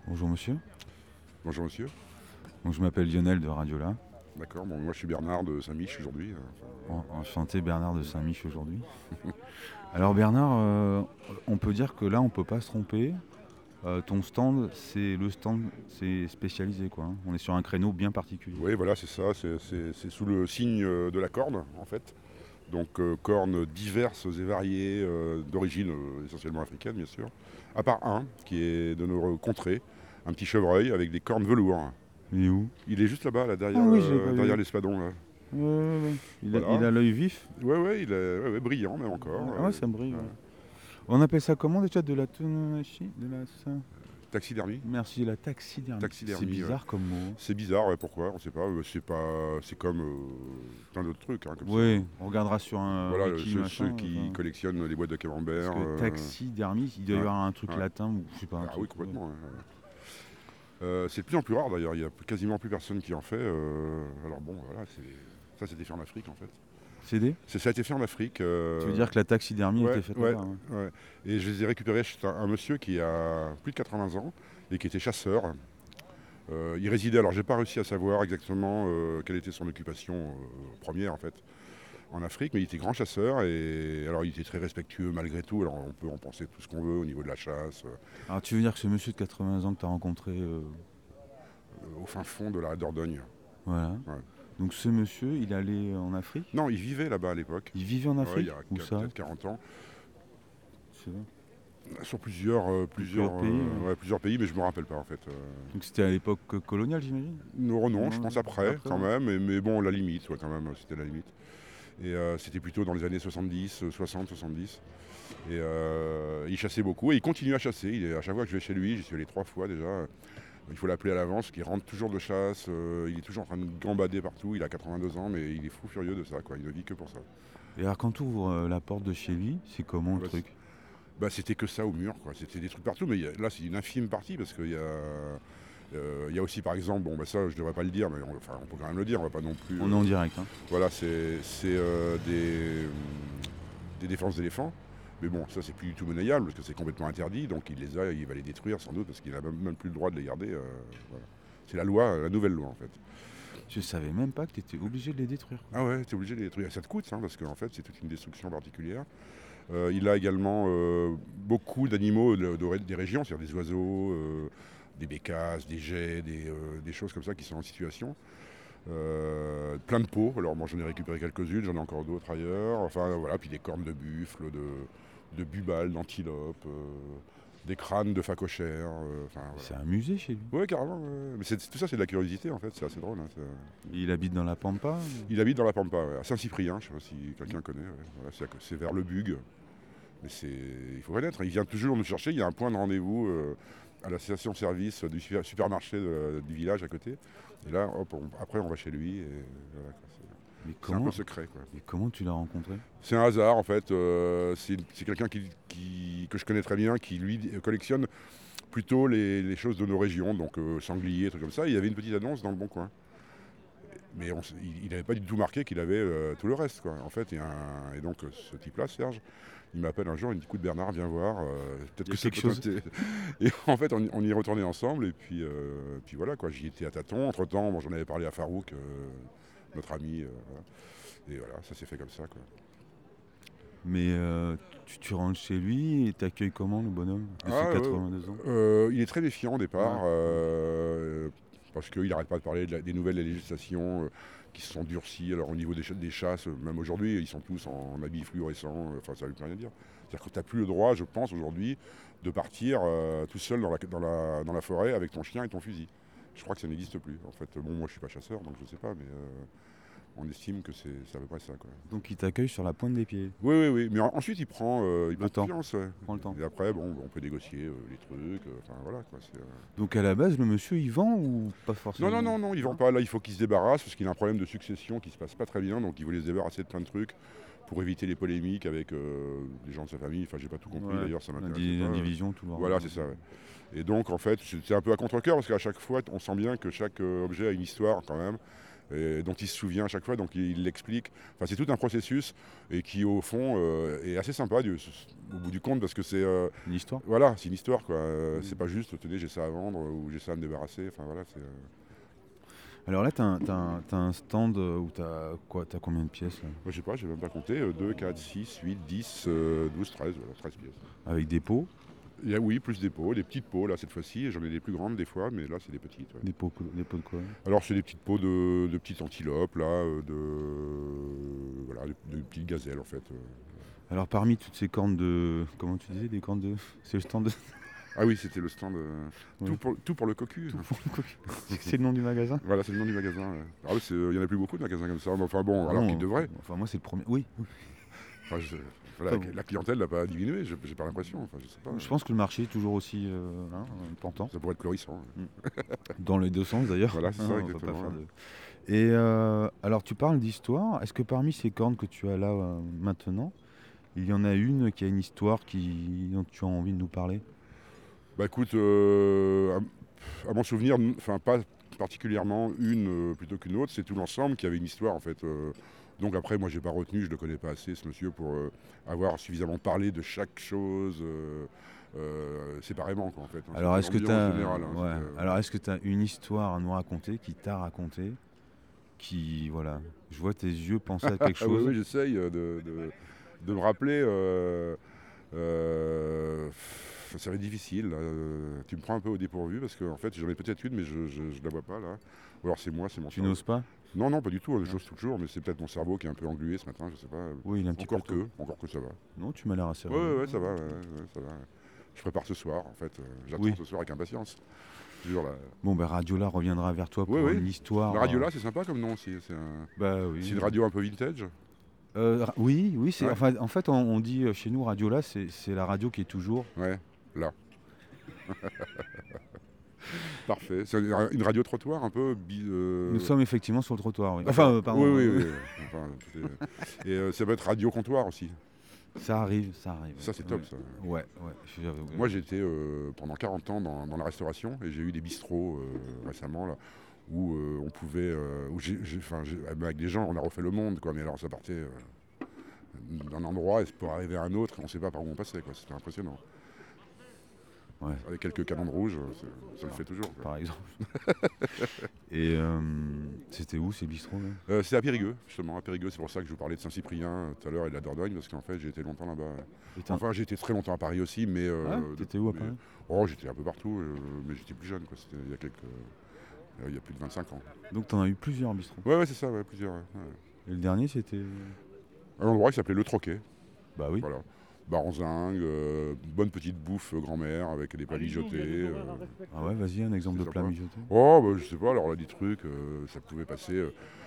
Bonjour monsieur. Bonjour monsieur. Donc, je m'appelle Lionel de Radiola. D'accord, bon, moi je suis Bernard de Saint-Mich aujourd'hui. Enchanté Bernard de Saint-Mich aujourd'hui. Alors Bernard, on peut dire que là on peut pas se tromper. Ton stand, c'est spécialisé quoi, hein. On est sur un créneau bien particulier. Oui, voilà, c'est ça, c'est sous le signe de la corne en fait. Donc cornes diverses et variées, d'origine essentiellement africaine bien sûr. À part un qui est de nos contrées, un petit chevreuil avec des cornes velours. Il est où? Il est juste là-bas, là, Ah derrière, oui, je l'ai pas vu. derrière l'espadon. Là. Ouais, ouais, ouais. Il Voilà. a l'œil vif. Ouais, il est brillant même encore. Ah ouais, ça brille. Ouais. Ouais. On appelle ça comment déjà? De la tonomachie, Taxidermie. Merci, la taxidermie. Taxidermie, C'est bizarre comme mot. C'est bizarre, ouais, pourquoi? On sait pas. C'est comme plein d'autres trucs, hein, comme ça. Oui, on regardera sur un Voilà, wiki ceux machin. qui Enfin. collectionnent les boîtes de camembert. Parce que taxidermie, il doit y ouais, avoir un truc ouais. latin ou je sais pas. Un Ah truc, oui, complètement. C'est de plus en plus rare d'ailleurs, il n'y a quasiment plus personne qui en fait. Alors bon, voilà, ça c'était fait en Afrique en fait. CD. Ça a été fait en Afrique. Tu veux dire que la taxidermie Ouais, était faite ouais, là-bas, ouais. ouais. Et je les ai récupérés chez un monsieur qui a plus de 80 ans et qui était chasseur. Il résidait, alors j'ai pas réussi à savoir exactement quelle était son occupation première en fait en Afrique, mais il était grand chasseur et alors il était très respectueux malgré tout. Alors on peut en penser tout ce qu'on veut au niveau de la chasse, Alors tu veux dire que ce monsieur de 80 ans que tu as rencontré, au fin fond de la Dordogne. voilà. Ouais. Donc ce monsieur, il allait en Afrique. Non, il vivait là-bas à l'époque. Il vivait en Ouais, il Afrique. y a Où ça? peut-être 40 ans. C'est vrai. Sur plusieurs pays, ouais, plusieurs pays, mais je me rappelle pas en fait. Donc c'était à l'époque coloniale, j'imagine. Non, je pense après quand ouais. même, mais bon, la limite, ouais, quand même, c'était la limite. Et c'était plutôt dans les années 70, 60, 70. Et il chassait beaucoup et il continue à chasser. À chaque fois que je vais chez lui, j'y suis allé 3 fois déjà. Il faut l'appeler à l'avance, parce qu'il rentre toujours de chasse, il est toujours en train de gambader partout, il a 82 ans, mais il est fou furieux de ça, quoi. Il ne vit que pour ça. Et alors quand tu ouvres la porte de chez lui, c'est comment le Bah, truc? c'était que ça au mur, quoi. C'était des trucs partout, mais là c'est une infime partie, parce qu'il y a aussi par exemple, bon bah ça je devrais pas le dire, mais on peut quand même le dire, on va pas non plus. On est en direct, hein. Voilà, c'est des défenses d'éléphants. Mais bon, ça c'est plus du tout monnayable parce que c'est complètement interdit, donc il va les détruire sans doute parce qu'il n'a même plus le droit de les garder. Voilà. C'est la loi, la nouvelle loi en fait. Je savais même pas que tu étais obligé de les détruire, quoi. Ah ouais, t'es obligé de les détruire. Ça te coûte, hein, parce qu'en fait c'est toute une destruction particulière. Il a également beaucoup d'animaux des régions, c'est-à-dire des oiseaux, des bécasses, des geais, des choses comme ça qui sont en situation. Plein de peaux, alors moi j'en ai récupéré quelques-unes, j'en ai encore d'autres ailleurs, enfin voilà, puis des cornes de buffle, de bubales, d'antilopes, des crânes de phacochères, enfin C'est un musée chez lui. voilà. Ouais, carrément, mais tout ça c'est de la curiosité en fait, c'est assez drôle. Hein, Il habite dans la Pampa. il habite dans la Pampa, ouais, à Saint-Cyprien, je sais pas si quelqu'un connaît, ouais. Voilà, c'est vers le Bug, mais il faut connaître, il vient toujours nous chercher, il y a un point de rendez-vous à la station-service du supermarché du village à côté. Et là, hop, après on va chez lui. Et voilà, quoi, Mais c'est un peu secret, quoi. Et comment tu l'as rencontré? C'est un hasard en fait. C'est quelqu'un que je connais très bien, qui lui collectionne plutôt les choses de nos régions, donc sangliers, trucs comme ça. Il y avait une petite annonce dans le Bon Coin. Mais il n'avait pas du tout marqué qu'il avait tout le reste, quoi. En fait, et donc ce type-là, Serge, il m'appelle un jour, il me dit écoute Bernard, viens voir, peut-être Il y a que ça quelque peut chose. Et en fait, on y est retourné ensemble, et puis voilà, quoi. J'y étais à tâtons. Entre-temps, bon, j'en avais parlé à Farouk, notre ami, voilà. Et voilà, ça s'est fait comme ça, quoi. Mais tu rentres chez lui et t'accueilles comment le bonhomme de ses 82 ans? Il est très méfiant au départ, Ouais. parce qu'il n'arrête pas de parler des nouvelles législations qui se sont durcies. Alors au niveau des chasses, même aujourd'hui, ils sont tous en habits fluorescents, enfin ça ne veut plus rien dire. C'est-à-dire que tu n'as plus le droit, je pense, aujourd'hui, de partir tout seul dans la forêt avec ton chien et ton fusil. Je crois que ça n'existe plus. En fait, bon, moi je suis pas chasseur, donc je ne sais pas, mais on estime que c'est à peu près ça, quoi. Donc il t'accueille sur la pointe des pieds. Oui. Mais ensuite, il prend Le temps. confiance, ouais. Prends le temps. Et après, bon, on peut négocier les trucs. Enfin, voilà, quoi. Donc à la base, le monsieur, il vend ou pas forcément? Non, il vend pas. Là, il faut qu'il se débarrasse parce qu'il a un problème de succession qui se passe pas très bien. Donc, il voulait se débarrasser de plein de trucs pour éviter les polémiques avec les gens de sa famille. Enfin, j'ai pas tout compris Ouais. d'ailleurs, ça m'intéresse pas. Division, tout le bordel. Voilà, c'est ça, ouais. Et donc, en fait, c'est un peu à contre-cœur parce qu'à chaque fois, on sent bien que chaque objet a une histoire quand même. et dont il se souvient à chaque fois, donc il l'explique. Enfin, c'est tout un processus et qui, au fond, est assez sympa au bout du compte, parce que c'est Une histoire. voilà, c'est une histoire, quoi. C'est pas juste, tenez, j'ai ça à vendre ou j'ai ça à me débarrasser. Enfin voilà, c'est. Alors là, t'as un stand où t'as combien de pièces là Moi, je sais pas, j'ai même pas compté. 2, 4, 6, 8, 10, 12, 13, voilà, 13 pièces. avec des pots, Il y a, oui, plus des pots, des petites pots là cette fois-ci. Et j'en ai des plus grandes des fois, mais là c'est des petites. Ouais. des pots de quoi? Alors c'est des petites pots de petites antilopes là, voilà, de petites gazelles en fait. Alors parmi toutes ces cornes de, comment tu disais, des cornes de, c'est le stand de, Ah oui, c'était le stand. Ouais. Tout pour le cocu. Tout pour le cocu. C'est le nom du magasin. Voilà, c'est le nom du magasin. Ouais. Ah oui, il y en a plus beaucoup de magasins comme ça. Mais enfin bon, Ah alors non, qu'ils devraient. Enfin moi c'est le premier. Oui. Enfin, voilà, Enfin, bon. la clientèle n'a pas diminué, j'ai pas l'impression. Enfin, je sais pas. Je pense que le marché est toujours aussi tentant. Ça pourrait être florissant. Ouais. Dans les deux sens d'ailleurs. Voilà, c'est ça, On va pas exactement. faire de- Et alors tu parles d'histoire. Est-ce que parmi ces cornes que tu as là maintenant, il y en a une qui a une histoire dont tu as envie de nous parler? Bah écoute, à mon souvenir, enfin pas particulièrement une plutôt qu'une autre, c'est tout l'ensemble qui avait une histoire en fait. Donc après, moi j'ai pas retenu, je le connais pas assez ce monsieur pour avoir suffisamment parlé de chaque chose séparément quoi, en fait. Hein. Alors est-ce que C'était tu as l'ambiance générale, hein, alors est-ce que tu as une histoire à nous raconter qui t'a raconté qui voilà, je vois tes yeux penser à quelque Ah oui, chose. oui, j'essaye de me rappeler. Ça va être difficile. Là. Tu me prends un peu au dépourvu parce qu'en fait j'en ai peut-être une mais je la vois pas là. Ou alors c'est moi, c'est mon Tu cerveau. n'oses pas? Non, non, pas du tout, j'ose toujours, mais c'est peut-être mon cerveau qui est un peu englué ce matin, je sais pas. Oui, il est un petit peu tôt. Encore que ça va. Non, tu m'as l'air assez Ouais, réveillé. ouais, ça va, ça va. Je prépare ce soir, en fait. J'attends Oui. ce soir avec impatience. Toujours la... Bon, ben Radiola reviendra vers toi pour Oui, oui. une histoire. La radio là, c'est sympa comme nom aussi. Bah oui. C'est une radio un peu vintage. Oui, oui, Ouais. en fait, on dit chez nous Radiola, c'est la radio qui est toujours. Ouais, là. Parfait. C'est une radio trottoir un peu. Nous sommes effectivement sur le trottoir, oui. D'accord. Enfin, pardon. Oui, oui, oui. Enfin, et ça peut être radio comptoir aussi. Ça arrive, ça arrive. Ça, c'est top, ça. Ouais, ouais. Moi, j'ai été pendant 40 ans dans la restauration et j'ai eu des bistrots récemment là, où on pouvait. Avec des gens, on a refait le monde, quoi. Mais alors, ça partait d'un endroit et pour arriver à un autre, on ne sait pas par où on passait, quoi. C'était impressionnant. Ouais. Avec quelques calandres rouges, ça le fait toujours. Quoi. Par exemple. Et c'était où ces bistrots là? C'est à Périgueux, justement. À Périgueux, c'est pour ça que je vous parlais de Saint-Cyprien tout à l'heure et de la Dordogne, parce qu'en fait, j'ai été longtemps là-bas. Enfin, j'ai été très longtemps à Paris aussi, mais. T'étais où à Paris? Oh, j'étais un peu partout, mais j'étais plus jeune, quoi. C'était il y a plus de 25 ans. Donc t'en as eu plusieurs bistrots? Ouais, c'est ça, plusieurs. Ouais. Et le dernier c'était? Un endroit qui s'appelait Le Troquet. Bah oui. Voilà. Bar en zinc, bonne petite bouffe grand-mère avec des plats mijotés. Ah ouais, vas-y, un exemple de c'est plat sympa. mijoté. Oh, bah, je sais pas, alors là, des trucs, ça pouvait passer.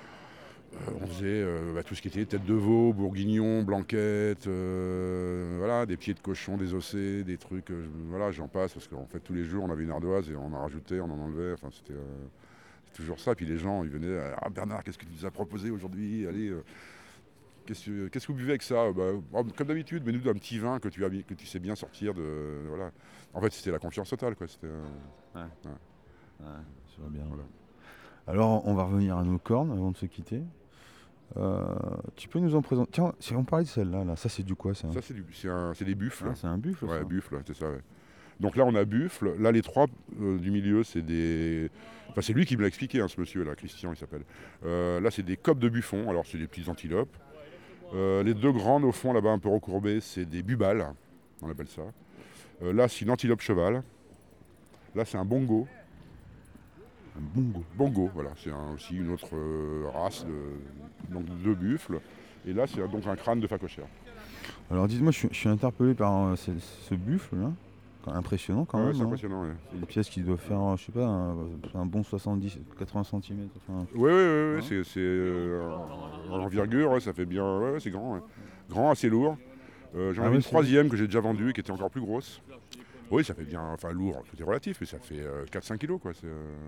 On faisait tout ce qui était tête de veau, bourguignon, blanquette, voilà, des pieds de cochon désossés, des trucs, voilà, j'en passe, parce qu'en fait, tous les jours, on avait une ardoise et on en rajoutait, on en enlevait, enfin, c'était toujours ça. Puis les gens, ils venaient, ah Bernard, qu'est-ce que tu nous as proposé aujourd'hui? Allez, qu'est-ce que vous buvez avec ça? Comme d'habitude, mais nous un petit vin que tu sais bien sortir de. Voilà. En fait, c'était la confiance totale, quoi. C'était, Ouais, ça va bien. Voilà. Alors, on va revenir à nos cornes avant de se quitter. Tu peux nous en présenter? Tiens, si on parlait de celle-là, là, ça c'est du quoi ça? Ça, c'est des buffles. C'est un buffle. Ouais, ça. buffle, c'est ça, ouais. Donc là, on a buffle. Là, les trois du milieu, c'est des. Enfin, c'est lui qui me l'a expliqué, hein, ce monsieur, là, Christian, il s'appelle. Là, c'est des copes de buffon. Alors, c'est des petites antilopes. Les deux grandes, au fond, là-bas, un peu recourbées, c'est des bubales, on appelle ça. Là, c'est une antilope cheval. Là, c'est un bongo. Un bongo. Bongo, voilà. C'est aussi une autre race donc de deux buffles. Et là, c'est donc un crâne de phacochère. Alors, dites-moi, je suis interpellé par ce buffle là. Impressionnant quand même. C'est hein. impressionnant, ouais. C'est une pièce qui doit faire, je sais pas, un bon 70-80 cm. Enfin, Oui, Hein c'est en envergure, ouais, ça fait bien. Ouais, c'est grand. Ouais. Grand, assez lourd. J'en avais une troisième que j'ai déjà vendue qui était encore plus grosse. Oui, ça fait bien. Enfin, lourd, tout est relatif, mais ça fait 4-5 kilos, quoi.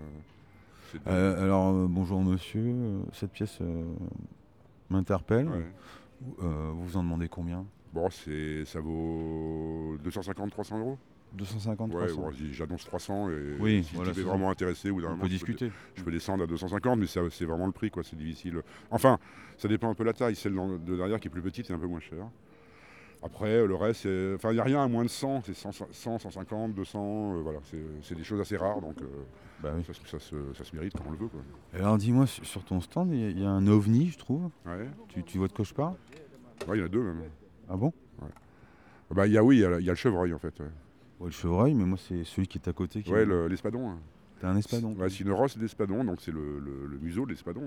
alors, bonjour monsieur, cette pièce m'interpelle. Ouais. Vous en demandez combien? Bon, ça vaut 250-300 euros. 250, Ouais, 300. bon, j'annonce 300 et Oui, si voilà, tu es c'est vraiment intéressé, au bout d'un On moment, peut discuter. je peux descendre à 250, mais c'est vraiment le prix, quoi. C'est difficile. Enfin, ça dépend un peu de la taille. Celle de derrière qui est plus petite est un peu moins chère. Après, le reste, enfin, il n'y a rien à moins de 100, c'est 100, 150, 200, voilà, c'est des choses assez rares, donc Bah oui. ça se mérite quand on le veut, quoi. Et alors dis-moi, sur ton stand, il y a un ovni, je trouve. Ouais, Tu vois de quoi je parle? ouais, il y en a deux même. Ah bon? Ouais. Bah, il y a le chevreuil en fait. Ouais, Ouais, le chevreuil, mais moi c'est celui qui est à côté qui ouais est... l'espadon. Hein. T'as un espadon. Ouais, c'est une rosse d'espadon, donc c'est le museau de l'espadon.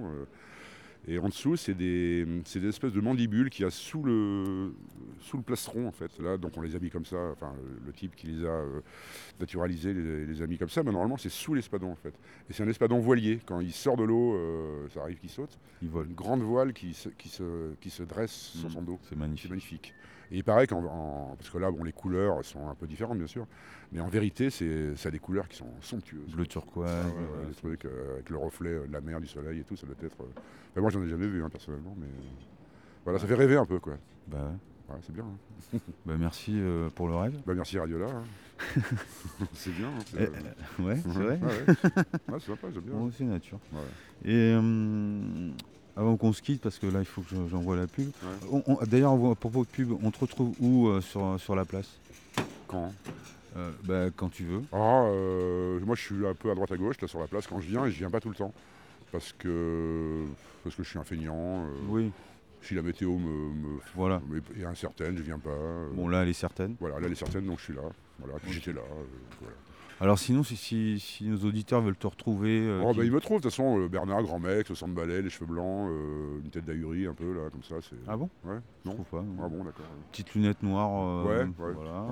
Et en dessous, c'est des espèces de mandibules qu'il y a sous le plastron en fait. Là, donc on les a mis comme ça. Enfin, le type qui les a naturalisés les a mis comme ça. Mais normalement, c'est sous l'espadon en fait. Et c'est un espadon voilier. Quand il sort de l'eau, ça arrive qu'il saute. Il vole. Une grande voile qui se dresse sur son dos. C'est C'est magnifique. magnifique. Et il paraît parce que là, bon, les couleurs sont un peu différentes bien sûr, mais en vérité, ça a des couleurs qui sont somptueuses. Bleu turquoise. Ah ouais, des trucs avec le reflet de la mer, du soleil et tout, ça doit être. Enfin, moi, j'en ai jamais vu hein, personnellement, mais voilà, ça fait rêver un peu quoi. Bah ouais. Ouais, c'est bien. Hein. Bah merci pour le rêve. Bah, merci Radiola. Hein. C'est bien. Hein, Ouais, c'est vrai. ouais, c'est sympa, j'aime bien. Bon, c'est nature. Ouais. Et avant qu'on se quitte, parce que là il faut que j'envoie la pub. Ouais. D'ailleurs, à propos de pub, on te retrouve où sur la place? Quand Bah, quand tu veux. moi, je suis un peu à droite à gauche là sur la place quand je viens, et je viens pas tout le temps parce que je suis un feignant. Oui, Si la météo voilà. est incertaine, je viens pas. Bon, là elle est certaine. Voilà, là elle est certaine, donc je suis là. Voilà, puis j'étais là. Voilà. Alors sinon, si nos auditeurs veulent te retrouver... Ils me trouvent, de toute façon, Bernard, grand mec, 60 balais, les cheveux blancs, une tête d'ahuri un peu, là, comme ça. Ah bon? Ouais, Je non. trouve pas. Ah bon, d'accord. Petites lunettes noires. Ouais, voilà. voilà.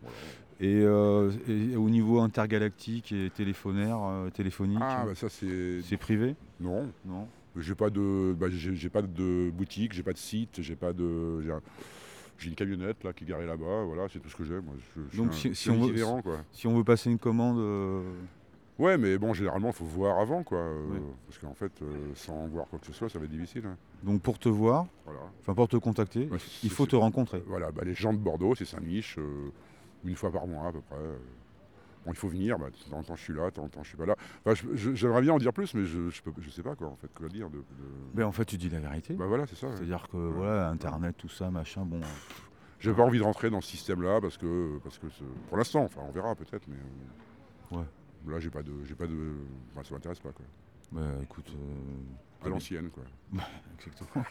Et au niveau intergalactique et téléphonique, Ah, bah ça c'est. c'est privé? Non. Non. J'ai pas de boutique, j'ai pas de site, j'ai une camionnette là qui est garée là-bas, voilà, c'est tout ce que j'ai. Moi, je Donc suis si on veut, itinérant, quoi. si on veut passer une commande... Ouais, mais bon, généralement, il faut voir avant, quoi. Ouais. Parce qu'en fait, sans voir quoi que ce soit, ça va être difficile. Hein. Donc pour te voir, Voilà. enfin pour te contacter, Ouais, il faut te rencontrer. Voilà, les gens de Bordeaux, c'est Saint-Mich, une fois par mois à peu près. Bon, il faut venir, de temps en temps je suis là, de temps en temps je suis pas là. Enfin, j'aimerais bien en dire plus, mais je sais pas quoi, en fait, quoi dire. Mais en fait, tu dis la vérité. Bah voilà, c'est ça. Ouais. C'est-à-dire que voilà, Internet, tout ça, machin, bon... J'ai pas envie de rentrer dans ce système-là parce que pour l'instant, enfin, on verra peut-être, mais Ouais. là, j'ai pas de, enfin, ça m'intéresse pas, quoi. Bah écoute... À l'ancienne, quoi. Exactement.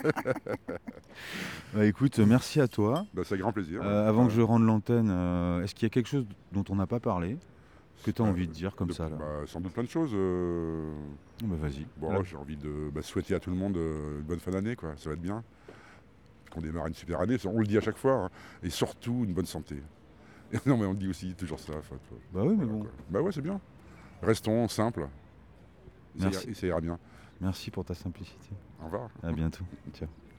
Bah écoute, merci à toi. Bah, c'est un grand plaisir. Avant que je rende l'antenne, est-ce qu'il y a quelque chose dont on n'a pas parlé, que tu as envie de dire comme ça là? Sans doute plein de choses. Bah vas-y. Bon, Là. j'ai envie de souhaiter à tout le monde une bonne fin d'année, quoi. Ça va être bien. Qu'on démarre une super année, on le dit à chaque fois, hein. Et surtout une bonne santé. Non, mais on dit aussi toujours ça. Bah oui, mais voilà, bon. quoi. Bah ouais, c'est bien. Restons simples. Merci. Et ça ira bien. Merci pour ta simplicité. Au revoir. À bientôt. Ciao.